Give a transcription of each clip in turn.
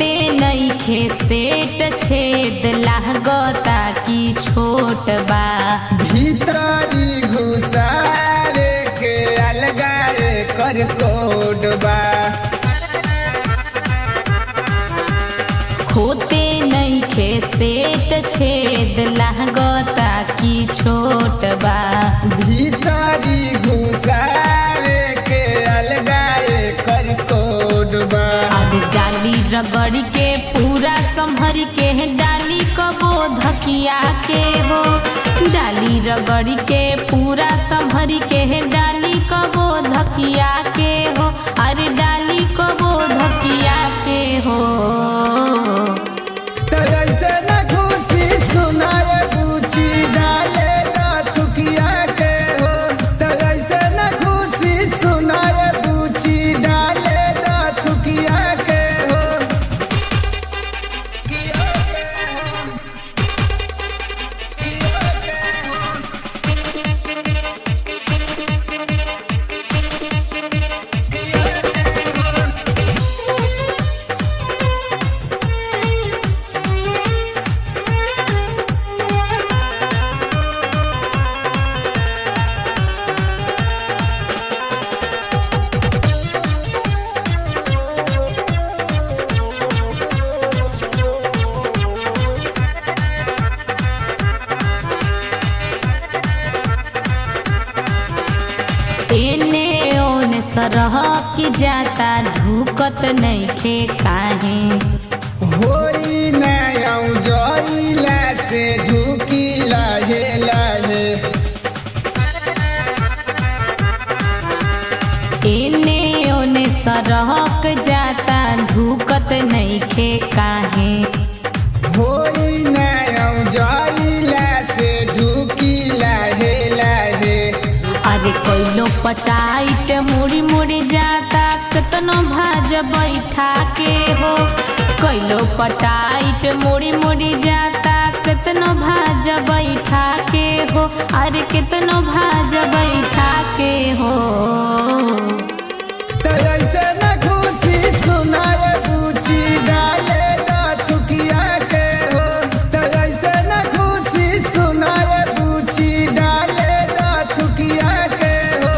होते नइखे सेट छेद लागता की छोट बा भीतरी घुसावे के अलगाए कर कोड बा होते नइखे सेट छेद लागता की छोट बा भीतरी घुसावे के अलगाए कर कोड बा अब डाली रगड़ के पूरा संभर के डाली कबो धकिया के हो डाली रगड़ के पूरा संभर के डाली कबो धकिया के हो अरे डाली कबो धकिया के हो ऐसे न खुशी सुनाए पूछी डाले ना थुकिया के हो ऐसे न खुशी सुनाए पूछी डाले ना थुकिया के हो किया के हो किया के हो किया के हो एने ओने सरह की जाता धुकत नइखे काहे होई नयौ जइला से झुकी लहे लहे एने ओने सरहक जाता धुकत नइखे काहे होई नयौ जइला से झुकी लहे लहे अरे कोइलो पटाइट मुड़ी मुड़ी जाता कतनो भाज बैठा के हो कोइलो पटाइट मुड़ी मुड़ी जाता कतनो भाज बैठा के हो अरे कितनो भाज बैठा के हो ऐसे न खुशी सुनाए पूछी डाले ना थुकिया के हो ऐसे न खुशी सुनाए पूछी डाले ना थुकिया के हो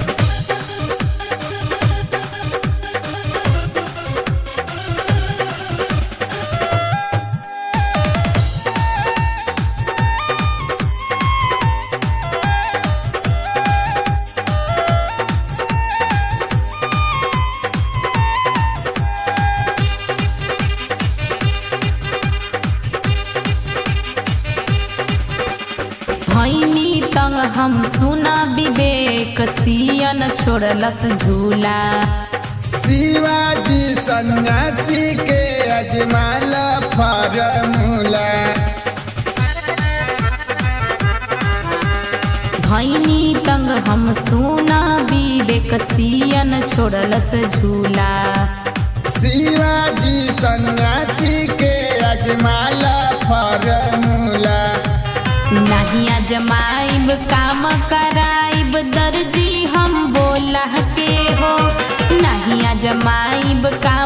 भैनी तंग हम सुना विवेक सियन छोड़लस झूला शिवाजी सन्यासी के अजमाल फार्मूला भैनी तंग हम सुना विवेक सियन छोड़लस झूला शिवाजी सन्यासी के अजमाल फार्मूला नहीं अजमाइब काम कराइब दर्जी हम बोला के हो नहीं अजमाइब काम